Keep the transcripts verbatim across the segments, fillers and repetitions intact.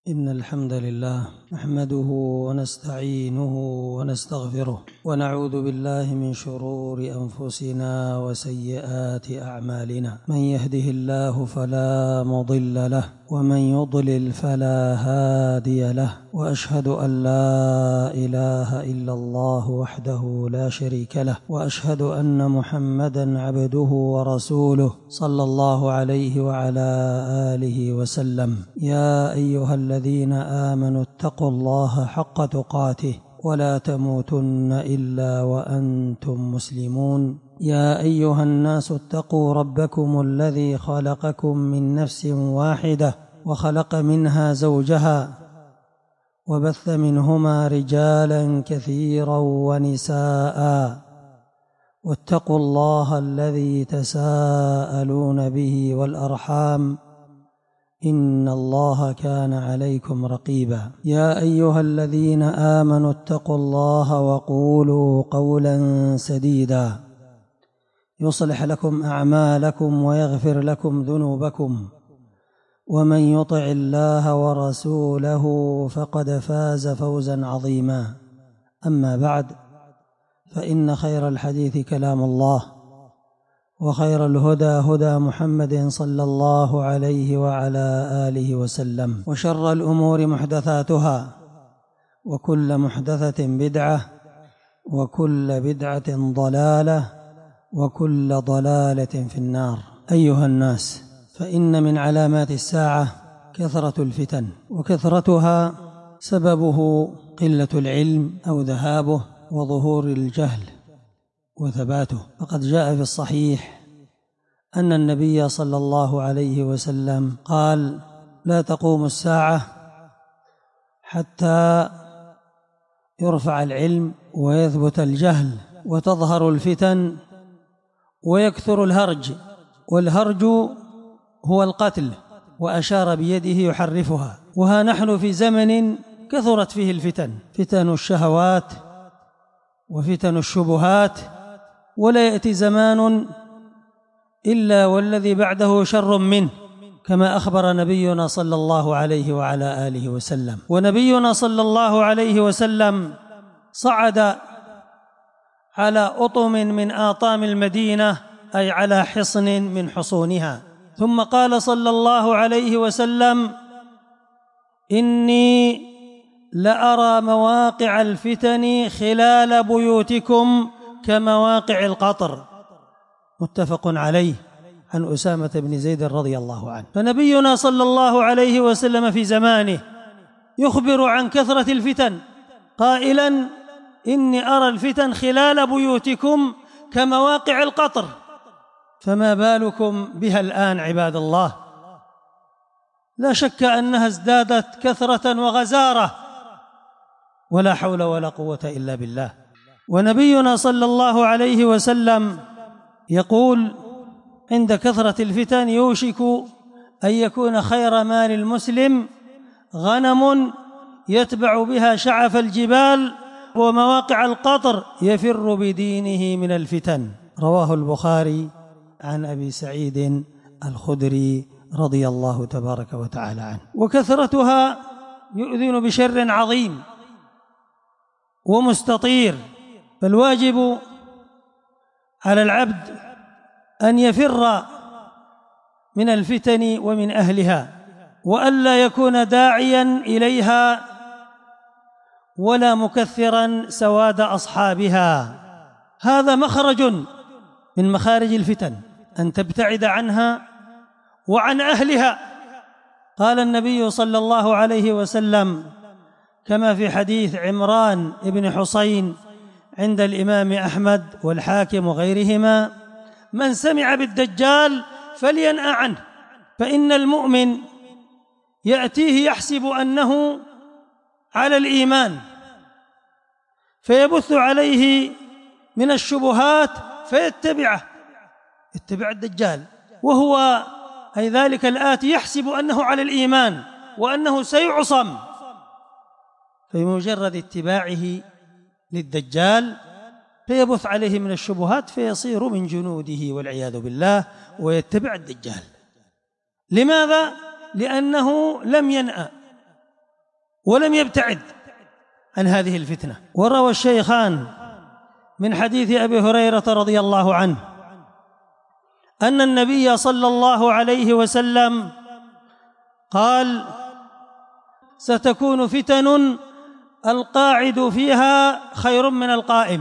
إن الحمد لله نحمده ونستعينه ونستغفره ونعوذ بالله من شرور أنفسنا وسيئات أعمالنا. من يهده الله فلا مضل له ومن يضلل فلا هادي له، وأشهد أن لا إله إلا الله وحده لا شريك له، وأشهد أن محمدًا عبده ورسوله صلى الله عليه وعلى آله وسلم. يا أيها الذين آمنوا اتقوا الله حق تقاته ولا تموتن إلا وأنتم مسلمون. يا أيها الناس اتقوا ربكم الذي خلقكم من نفس واحدة وخلق منها زوجها وبث منهما رجالا كثيرا ونساء، واتقوا الله الذي تساءلون به والأرحام إن الله كان عليكم رقيبا. يا أيها الذين آمنوا اتقوا الله وقولوا قولا سديدا يصلح لكم أعمالكم ويغفر لكم ذنوبكم، ومن يطع الله ورسوله فقد فاز فوزا عظيما. أما بعد، فإن خير الحديث كلام الله، وخير الهدى هدى محمد صلى الله عليه وعلى آله وسلم، وشر الأمور محدثاتها، وكل محدثة بدعة، وكل بدعة ضلالة، وكل ضلالة في النار. أيها الناس، فإن من علامات الساعة كثرة الفتن، وكثرتها سببه قلة العلم أو ذهابه، وظهور الجهل وثباته. فقد جاء في الصحيح أن النبي صلى الله عليه وسلم قال: لا تقوم الساعة حتى يرفع العلم ويثبت الجهل وتظهر الفتن ويكثر الهرج، والهرج هو القتل، وأشار بيده يحرفها. وها نحن في زمن كثرت فيه الفتن، فتن الشهوات وفتن الشبهات، ولا يأتي زمان إلا والذي بعده شر منه، كما أخبر نبينا صلى الله عليه وعلى آله وسلم. ونبينا صلى الله عليه وسلم صعد على أطم من آطام المدينة، أي على حصن من حصونها، ثم قال صلى الله عليه وسلم: إني لأرى مواقع الفتن خلال بيوتكم كمواقع القطر. متفق عليه، عن أسامة بن زيد رضي الله عنه. فنبينا صلى الله عليه وسلم في زمانه يخبر عن كثرة الفتن قائلا: إني أرى الفتن خلال بيوتكم كمواقع القطر. فما بالكم بها الآن عباد الله؟ لا شك أنها ازدادت كثرة وغزارة، ولا حول ولا قوة إلا بالله. ونبينا صلى الله عليه وسلم يقول عند كثرة الفتن: يوشك أن يكون خير مال المسلم غنم يتبع بها شعف الجبال ومواقع القطر يفر بدينه من الفتن. رواه البخاري عن أبي سعيد الخدري رضي الله تبارك وتعالى عنه. وكثرتها يؤذن بشر عظيم ومستطير، فالواجب على العبد أن يفر من الفتن ومن أهلها، وألا يكون داعيا إليها ولا مكثرا سواد أصحابها. هذا مخرج من مخارج الفتن، أن تبتعد عنها وعن أهلها. قال النبي صلى الله عليه وسلم كما في حديث عمران بن حصين عند الإمام أحمد والحاكم وغيرهما: من سمع بالدجال فلينأ عنه، فإن المؤمن يأتيه يحسب أنه على الإيمان فيبث عليه من الشبهات فيتبعه، يتبع الدجال، وهو أي ذلك الآتي يحسب أنه على الإيمان وأنه سيعصم، فبمجرد اتباعه للدجال فيبث عليه من الشبهات فيصير من جنوده والعياذ بالله ويتبع الدجال. لماذا؟ لأنه لم ينأ ولم يبتعد عن هذه الفتنة. وروى الشيخان من حديث أبي هريرة رضي الله عنه أن النبي صلى الله عليه وسلم قال: ستكون فتن القاعد فيها خير من القائم،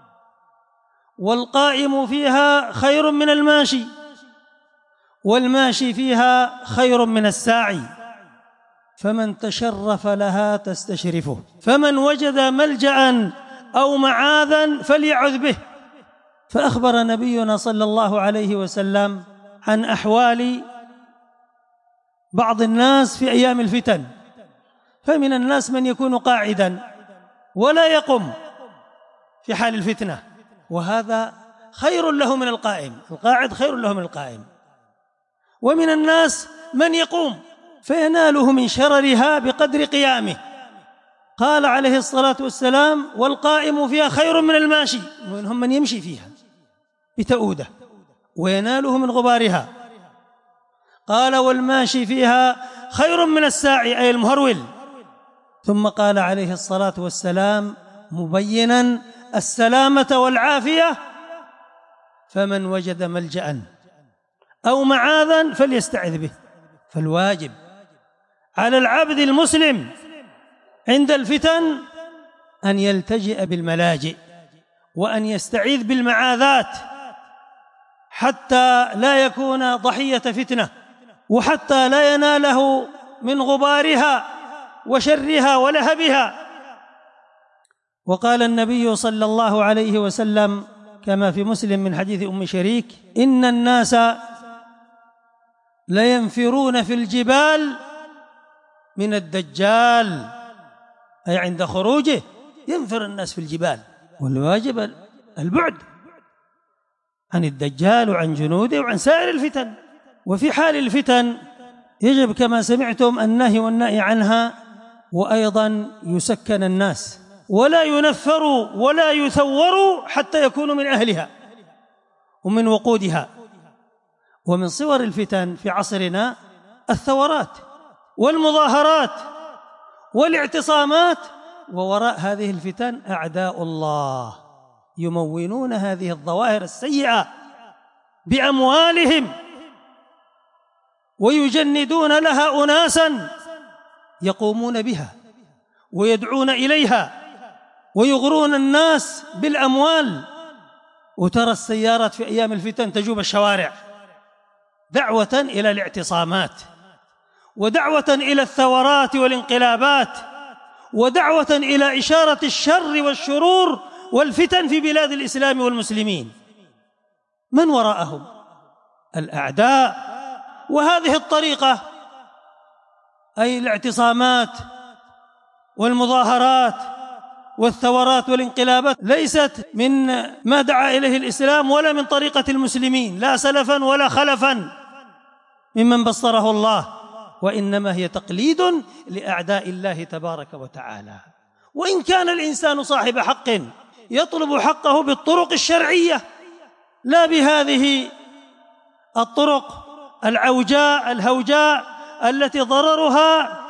والقائم فيها خير من الماشي، والماشي فيها خير من الساعي، فمن تشرف لها تستشرفه، فمن وجد ملجأ أو معاذا فليعذ به. فأخبر نبينا صلى الله عليه وسلم عن أحوال بعض الناس في أيام الفتن، فمن الناس من يكون قاعدا ولا يقم في حال الفتنة، وهذا خير له من القائم، القاعد خير له من القائم. ومن الناس من يقوم فيناله من شررها بقدر قيامه. قال عليه الصلاة والسلام: والقائم فيها خير من الماشي، ومنهم من يمشي فيها بتؤوده ويناله من غبارها. قال: والماشي فيها خير من الساعي، أي المهرول. ثم قال عليه الصلاة والسلام مبينا السلامة والعافية: فمن وجد ملجأ أو معاذا فليستعذ به. فالواجب على العبد المسلم عند الفتن أن يلتجئ بالملاجئ وأن يستعيذ بالمعاذات حتى لا يكون ضحية فتنة، وحتى لا يناله من غبارها وشرها ولهبها. وقال النبي صلى الله عليه وسلم كما في مسلم من حديث أم شريك: إن الناس لينفرون في الجبال من الدجال، أي عند خروجه ينفر الناس في الجبال، والواجب البعد عن الدجال وعن جنوده وعن سائر الفتن. وفي حال الفتن يجب كما سمعتم النهي والنهي عنها، وأيضا يسكن الناس ولا ينفروا ولا يثوروا حتى يكونوا من أهلها ومن وقودها. ومن صور الفتن في عصرنا الثورات والمظاهرات والاعتصامات، ووراء هذه الفتن أعداء الله يمونون هذه الظواهر السيئة بأموالهم، ويجندون لها أناسا يقومون بها ويدعون إليها ويغرون الناس بالأموال. وترى السيارات في أيام الفتن تجوب الشوارع دعوة إلى الاعتصامات، ودعوة إلى الثورات والانقلابات، ودعوة إلى إشارة الشر والشرور والفتن في بلاد الإسلام والمسلمين. من وراءهم؟ الأعداء. وهذه الطريقة، أي الاعتصامات والمظاهرات والثورات والانقلابات، ليست من ما دعا إليه الإسلام ولا من طريقة المسلمين، لا سلفا ولا خلفا ممن بصره الله، وإنما هي تقليد لأعداء الله تبارك وتعالى. وإن كان الإنسان صاحب حق يطلب حقه بالطرق الشرعية لا بهذه الطرق العوجاء الهوجاء التي ضررها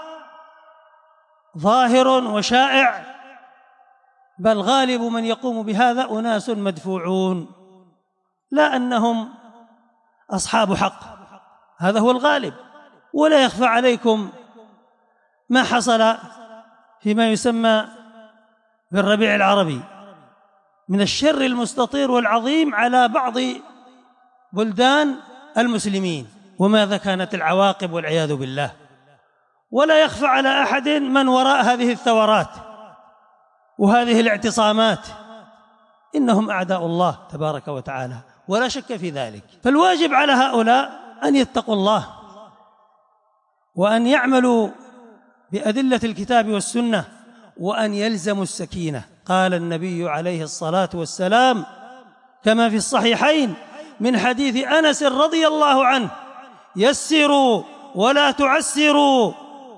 ظاهر وشائع، بل غالب من يقوم بهذا أناس مدفوعون، لا أنهم أصحاب حق، هذا هو الغالب. ولا يخفى عليكم ما حصل فيما يسمى بالربيع العربي من الشر المستطير والعظيم على بعض بلدان المسلمين، وماذا كانت العواقب والعياذ بالله. ولا يخفى على أحد من وراء هذه الثورات وهذه الاعتصامات، إنهم أعداء الله تبارك وتعالى ولا شك في ذلك. فالواجب على هؤلاء أن يتقوا الله وأن يعملوا بأدلة الكتاب والسنة وأن يلزموا السكينة. قال النبي عليه الصلاة والسلام كما في الصحيحين من حديث أنس رضي الله عنه: يسروا ولا تعسروا،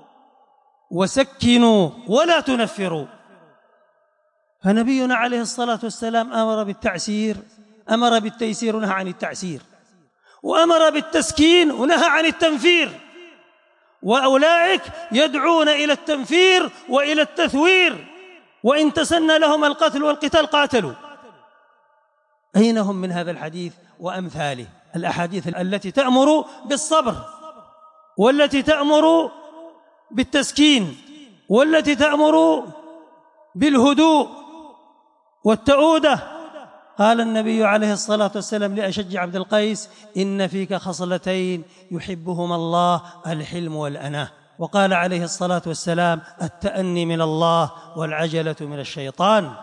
وسكنوا ولا تنفروا. فنبينا عليه الصلاة والسلام أمر بالتعسير، أمر بالتيسير ونهى عن التعسير، وأمر بالتسكين ونهى عن التنفير. وأولئك يدعون إلى التنفير وإلى التثوير، وإن تسنى لهم القتل والقتال قاتلوا. أين هم من هذا الحديث وأمثاله؟ الأحاديث التي تأمر بالصبر، والتي تأمر بالتسكين، والتي تأمر بالهدوء والتؤودة. قال النبي عليه الصلاة والسلام لأشج عبد القيس: إن فيك خصلتين يحبهما الله، الحلم والأناة. وقال عليه الصلاة والسلام: التأني من الله والعجلة من الشيطان.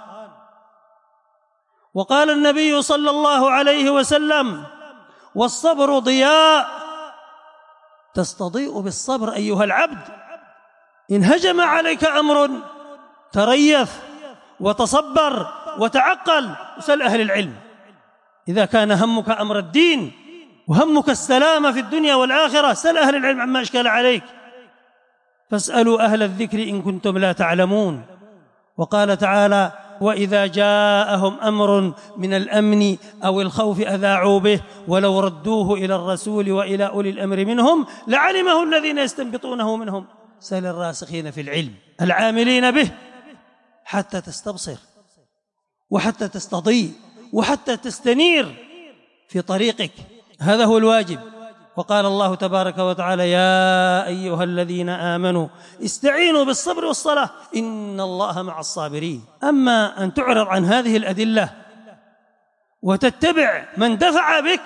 وقال النبي صلى الله عليه وسلم: والصبر ضياء، تستضيء بالصبر أيها العبد. إن هجم عليك أمر تريث وتصبر وتعقل، وسل أهل العلم. إذا كان همك أمر الدين وهمك السلامة في الدنيا والآخرة، سل أهل العلم عما أشكل عليك، فاسألوا أهل الذكر إن كنتم لا تعلمون. وقال تعالى: وإذا جاءهم أمر من الأمن أو الخوف أذاعوا به ولو ردوه إلى الرسول وإلى أولي الأمر منهم لعلمه الذين يستنبطونه منهم. سل الراسخين في العلم العاملين به حتى تستبصر وحتى تستضيء وحتى تستنير في طريقك. هذا هو الواجب. وقال الله تبارك وتعالى: يا أيها الذين آمنوا استعينوا بالصبر والصلاة إن الله مع الصابرين. أما أن تعرض عن هذه الأدلة وتتبع من دفع بك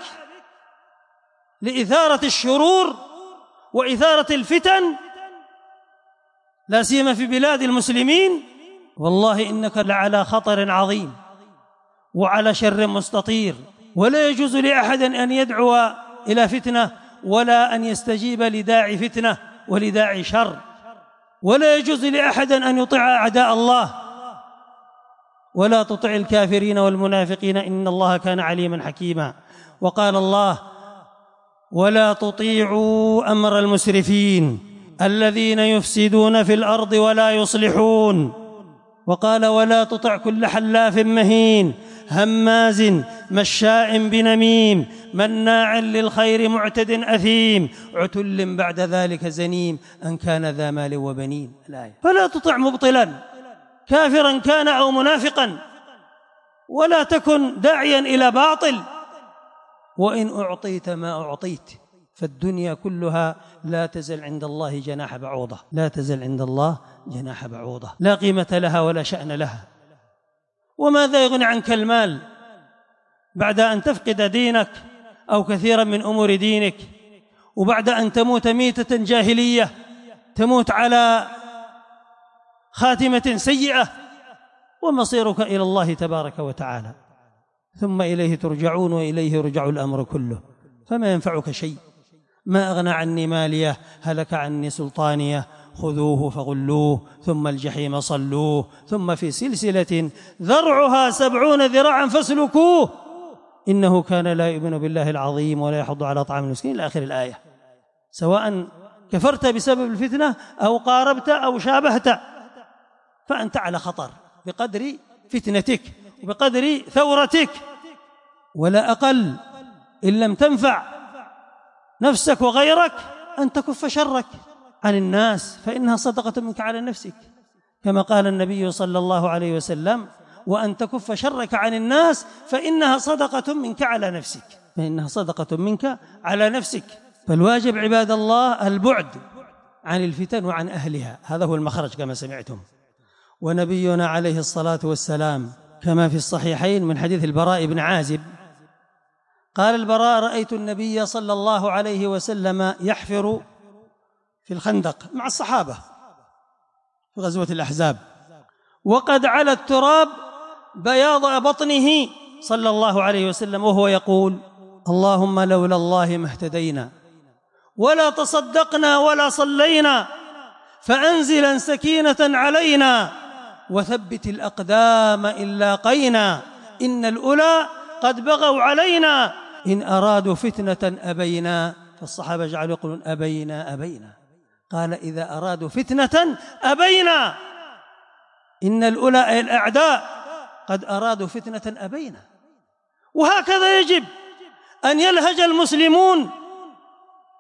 لإثارة الشرور وإثارة الفتن، لا سيما في بلاد المسلمين، والله إنك لعلى خطر عظيم وعلى شر مستطير. ولا يجوز لأحد أن يدعو إلى فتنة ولا أن يستجيب لداعي فتنة ولداعي شر، ولا يجوز لأحد أن يطيع أعداء الله. ولا تطع الكافرين والمنافقين إن الله كان عليما حكيما. وقال الله: ولا تطيعوا أمر المسرفين الذين يفسدون في الأرض ولا يصلحون. وقال: ولا تطع كل حلاف مهين هماز مشاء بنميم مناع للخير معتد أثيم عتل بعد ذلك زنيم أن كان ذا مال وبنين. الآية. فلا تطع مبطلا كافرا كان أو منافقا، ولا تكن داعيا إلى باطل. وإن أعطيت ما أعطيت فالدنيا كلها لا تزل عند الله جناح بعوضة، لا تزل عند الله جناح بعوضة، لا قيمة لها ولا شأن لها. وماذا يغني عنك المال بعد أن تفقد دينك أو كثيرا من أمور دينك، وبعد أن تموت ميتة جاهلية، تموت على خاتمة سيئة، ومصيرك إلى الله تبارك وتعالى، ثم إليه ترجعون وإليه يرجع الأمر كله. فما ينفعك شيء. ما أغنى عني مالية هلك عني سلطانية خذوه فغلوه ثم الجحيم صلوه ثم في سلسلة ذرعها سبعون ذراعا فاسلكوه إنه كان لا يؤمن بالله العظيم ولا يحض على طعام المسكين إلى آخر الآية. سواء كفرت بسبب الفتنة أو قاربت أو شابهت، فأنت على خطر بقدر فتنتك وبقدر ثورتك، ولا أقل إن لم تنفع نفسك وغيرك أن تكف شرك عن الناس، فإنها صدقة منك على نفسك، كما قال النبي صلى الله عليه وسلم: وأن تكف شرك عن الناس فإنها صدقة منك على نفسك، فإنها صدقة منك على نفسك. فالواجب عباد الله البعد عن الفتن وعن أهلها، هذا هو المخرج كما سمعتم. ونبينا عليه الصلاة والسلام كما في الصحيحين من حديث البراء بن عازب قال البراء: رأيت النبي صلى الله عليه وسلم يحفر في الخندق مع الصحابة في غزوة الأحزاب، وقد على التراب بياض بطنه صلى الله عليه وسلم وهو يقول: اللهم لولا الله ما اهتدينا ولا تصدقنا ولا صلينا، فأنزلا سكينة علينا وثبت الأقدام إن لاقينا، إن الأولى قد بغوا علينا إن أرادوا فتنة أبينا. فالصحابة جعلوا يقولون: أبينا أبينا. قال: إذا أرادوا فتنة أبينا، إن الأولى أي الأعداء قد أرادوا فتنة أبينا. وهكذا يجب أن يلهج المسلمون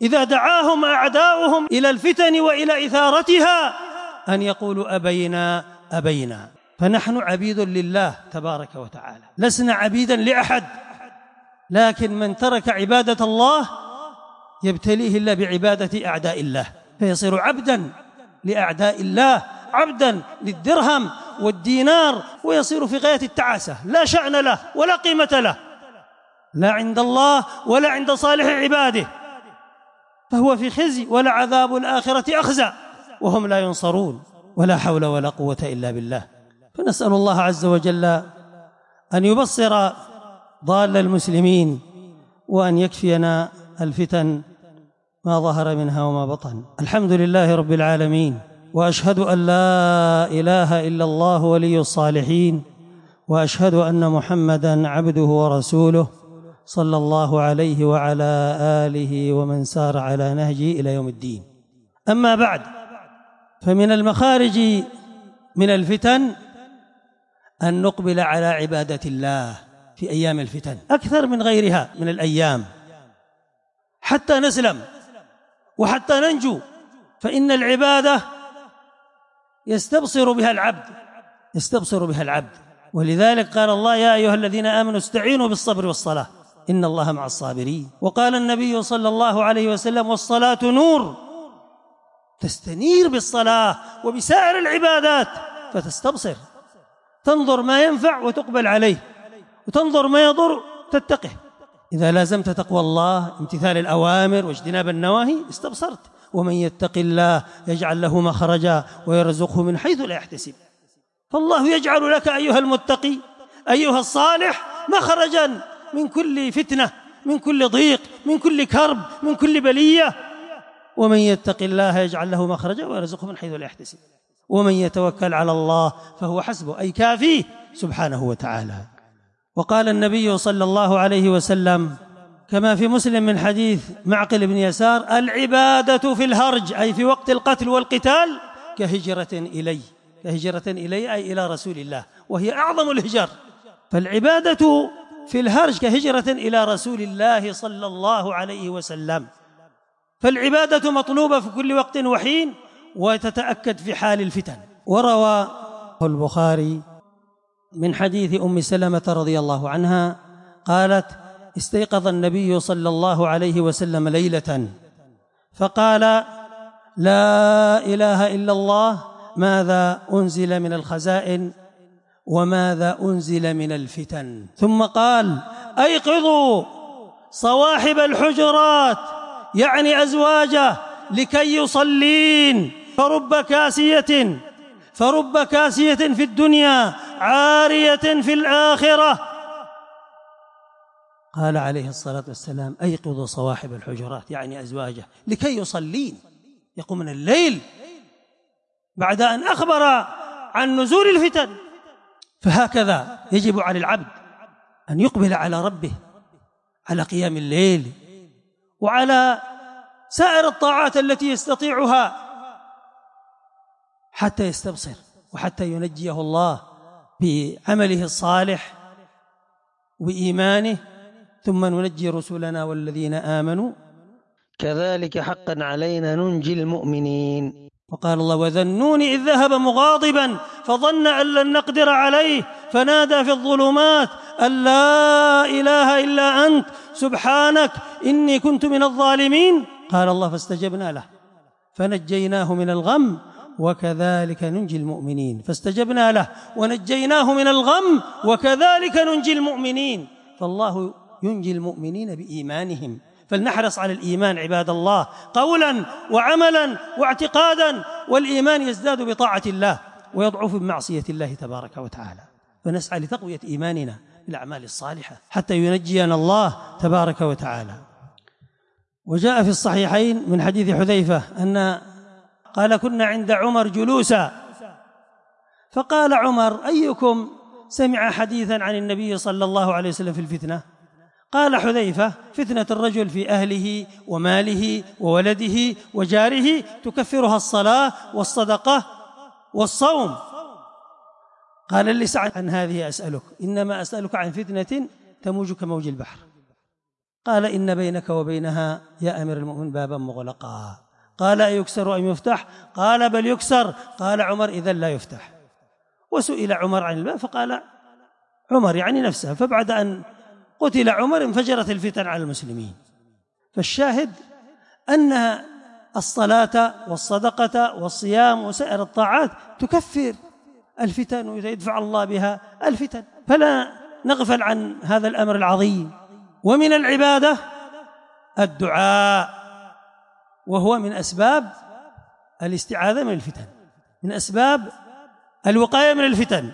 إذا دعاهم أعداؤهم إلى الفتن وإلى إثارتها أن يقولوا أبينا أبينا. فنحن عبيد لله تبارك وتعالى، لسنا عبيدا لأحد، لكن من ترك عبادة الله يبتليه الله بعبادة أعداء الله، فيصير عبدا لأعداء الله، عبدا للدرهم والدينار، ويصير في غاية التعاسة، لا شأن له ولا قيمة له، لا عند الله ولا عند صالح عباده، فهو في خزي، ولعذاب الآخرة أخزى وهم لا ينصرون، ولا حول ولا قوة إلا بالله. فنسأل الله عز وجل أن يبصر ضال المسلمين، وأن يكفينا الفتن ما ظهر منها وما بطن. الحمد لله رب العالمين، وأشهد أن لا إله إلا الله ولي الصالحين، وأشهد أن محمدًا عبده ورسوله صلى الله عليه وعلى آله ومن سار على نهجه إلى يوم الدين. أما بعد، فمن المخارج من الفتن أن نقبل على عبادة الله في أيام الفتن أكثر من غيرها من الأيام، حتى نسلم وحتى ننجو. فإن العبادة يستبصر بها العبد يستبصر بها العبد ولذلك قال الله: يا أيها الذين آمنوا استعينوا بالصبر والصلاة إن الله مع الصابرين. وقال النبي صلى الله عليه وسلم: والصلاة نور، تستنير بالصلاة وبسائر العبادات، فتستبصر، تنظر ما ينفع وتقبل عليه، وتنظر ما يضر تتقه. إذا لازمت تقوى الله، امتثال الأوامر واجتناب النواهي، استبصرت. ومن يتق الله يجعل له مخرجا ويرزقه من حيث لا يحتسب. فالله يجعل لك أيها المتقي أيها الصالح مخرجا من كل فتنة، من كل ضيق، من كل كرب، من كل بلية. ومن يتق الله يجعل له مخرجا ويرزقه من حيث لا يحتسب. ومن يتوكل على الله فهو حسبه، أي كافيه سبحانه وتعالى. وقال النبي صلى الله عليه وسلم كما في مسلم من حديث معقل بن يسار: العبادة في الهرج، أي في وقت القتل والقتال، كهجرة إلي كهجرة إلي أي إلى رسول الله، وهي أعظم الهجر. فالعبادة في الهرج كهجرة إلى رسول الله صلى الله عليه وسلم. فالعبادة مطلوبة في كل وقت وحين، وتتأكد في حال الفتن. وروى البخاري من حديث أم سلمة رضي الله عنها قالت: استيقظ النبي صلى الله عليه وسلم ليلة فقال: لا إله إلا الله، ماذا أنزل من الخزائن وماذا أنزل من الفتن. ثم قال: أيقظوا صواحب الحجرات، يعني أزواجه، لكي يصلين، فرب كاسية فرب كاسية في الدنيا عارية في الآخرة. قال عليه الصلاة والسلام: أيقظوا صواحب الحجرات، يعني أزواجه، لكي يصلين، يقوم من الليل بعد أن أخبر عن نزول الفتن. فهكذا يجب على العبد أن يقبل على ربه، على قيام الليل وعلى سائر الطاعات التي يستطيعها، حتى يستبصر وحتى ينجيه الله بعمله الصالح وإيمانه. ثم ننجي رسلنا والذين آمنوا كذلك حقا علينا ننجي المؤمنين. وقال الله: وذا النون إذ ذهب مغاضبا فظن أن لن نقدر عليه فنادى في الظلمات أن لا إله إلا أنت سبحانك إني كنت من الظالمين. قال الله: فاستجبنا له فنجيناه من الغم وكذلك ننجي المؤمنين. فاستجبنا له ونجيناه من الغم وكذلك ننجي المؤمنين. فالله ينجي المؤمنين بإيمانهم. فلنحرص على الإيمان عباد الله، قولا وعملا واعتقادا. والإيمان يزداد بطاعة الله ويضعف بمعصية الله تبارك وتعالى. فنسعى لتقوية إيماننا بالأعمال الصالحة حتى ينجينا الله تبارك وتعالى. وجاء في الصحيحين من حديث حذيفة أن قال: كنا عند عمر جلوسا، فقال عمر: أيكم سمع حديثا عن النبي صلى الله عليه وسلم في الفتنة؟ قال حذيفة: فتنة الرجل في أهله وماله وولده وجاره تكفرها الصلاة والصدقة والصوم. قال لسعد: عن هذه أسألك، إنما أسألك عن فتنة تموج كموج البحر. قال إن بينك وبينها يا أمير المؤمنين بابا مغلقا. قال أيكسر أم يفتح؟ قال بل يكسر. قال عمر إذن لا يفتح. وسئل عمر عن الباب فقال عمر يعني نفسه. فبعد أن قتل عمر انفجرت الفتن على المسلمين. فالشاهد أن الصلاة والصدقة والصيام وسائر الطاعات تكفر الفتن ويدفع الله بها الفتن، فلا نغفل عن هذا الأمر العظيم. ومن العبادة الدعاء، وهو من أسباب الاستعاذة من الفتن، من أسباب الوقاية من الفتن.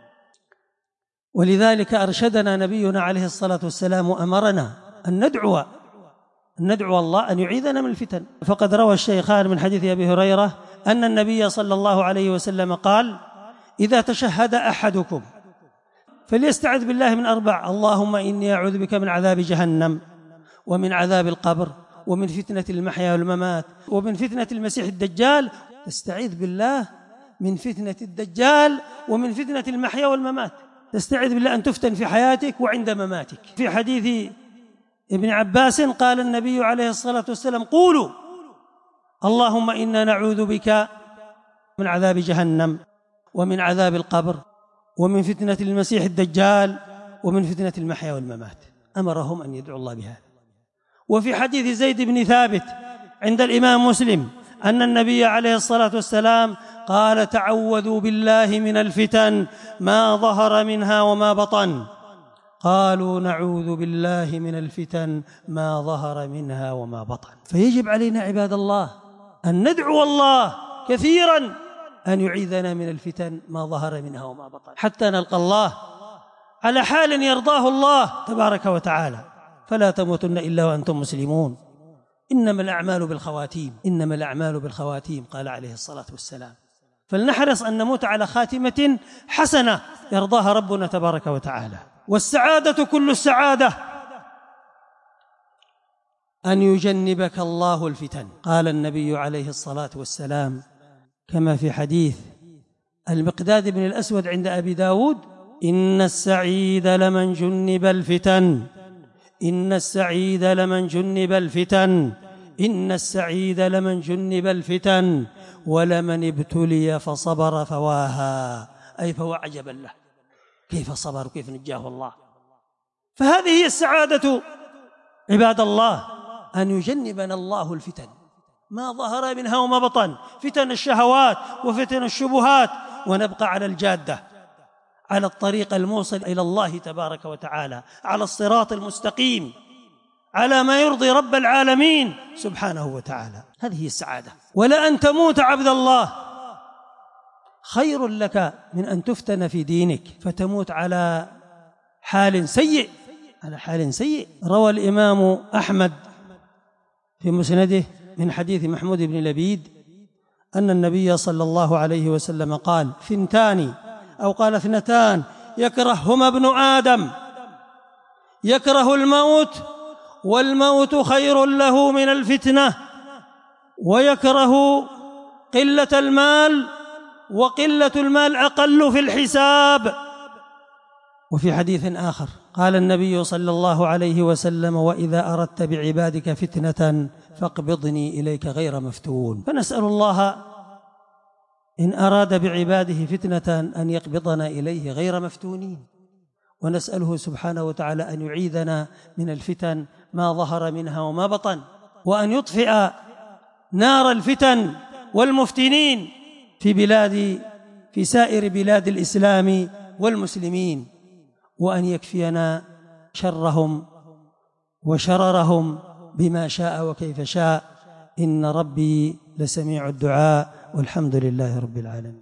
ولذلك أرشدنا نبينا عليه الصلاة والسلام وأمرنا أن ندعو أن ندعو الله أن يعيذنا من الفتن. فقد روى الشيخان من حديث أبي هريرة أن النبي صلى الله عليه وسلم قال: إذا تشهد أحدكم فليستعذ بالله من أربع: اللهم إني أعوذ بك من عذاب جهنم ومن عذاب القبر ومن فتنة المحيا والممات ومن فتنة المسيح الدجال. تستعيذ بالله من فتنة الدجال ومن فتنة المحيا والممات، تستعيذ بالله أن تفتن في حياتك وعند مماتك. في حديث ابن عباس قال النبي عليه الصلاة والسلام: قولوا اللهم إنا نعوذ بك من عذاب جهنم ومن عذاب القبر ومن فتنة المسيح الدجال ومن فتنة المحيا والممات. أمرهم أن يدعوا الله بهذا. وفي حديث زيد بن ثابت عند الإمام مسلم أن النبي عليه الصلاة والسلام قال: تعوذوا بالله من الفتن ما ظهر منها وما بطن. قالوا: نعوذ بالله من الفتن ما ظهر منها وما بطن. فيجب علينا عباد الله أن ندعو الله كثيرا أن يعيذنا من الفتن ما ظهر منها وما بطن، حتى نلقى الله على حال يرضاه الله تبارك وتعالى. فلا تموتن إلا وأنتم مسلمون، إنما الأعمال بالخواتيم، إنما الأعمال بالخواتيم، قال عليه الصلاة والسلام. فلنحرص أن نموت على خاتمة حسنة يرضاها ربنا تبارك وتعالى. والسعادة كل السعادة أن يجنبك الله الفتن. قال النبي عليه الصلاة والسلام كما في حديث المقداد بن الأسود عند أبي داود: إن السعيد لمن جنب الفتن، إن السعيد لمن جنب الفتن، إن السعيد لمن جنب الفتن ولمن ابتلي فصبر فواها، أي فهو عجبا له كيف صبر وكيف نجاه الله. فهذه هي السعادة عباد الله، أن يجنبنا الله الفتن ما ظهر منها وما بطن، فتن الشهوات وفتن الشبهات، ونبقى على الجادة، على الطريق الموصل إلى الله تبارك وتعالى، على الصراط المستقيم، على ما يرضي رب العالمين سبحانه وتعالى. هذه السعادة. ولأن تموت عبد الله خير لك من أن تفتن في دينك فتموت على حال سيء، على حال سيء. روى الإمام أحمد في مسنده من حديث محمود بن لبيد أن النبي صلى الله عليه وسلم قال: ثنتان أو قال اثنتان يكرههما ابن آدم، يكره الموت والموت خير له من الفتنة، ويكره قلة المال وقلة المال أقل في الحساب. وفي حديث آخر قال النبي صلى الله عليه وسلم: وإذا أردت بعبادك فتنة فاقبضني إليك غير مفتون. فنسأل الله إن أراد بعباده فتنة أن يقبضنا إليه غير مفتونين، ونسأله سبحانه وتعالى أن يعيذنا من الفتن ما ظهر منها وما بطن، وأن يطفئ نار الفتن والمفتنين في بلاد في سائر بلاد الإسلام والمسلمين، وأن يكفينا شرهم وشررهم بما شاء وكيف شاء. إن ربي لسميع الدعاء، والحمد لله رب العالمين.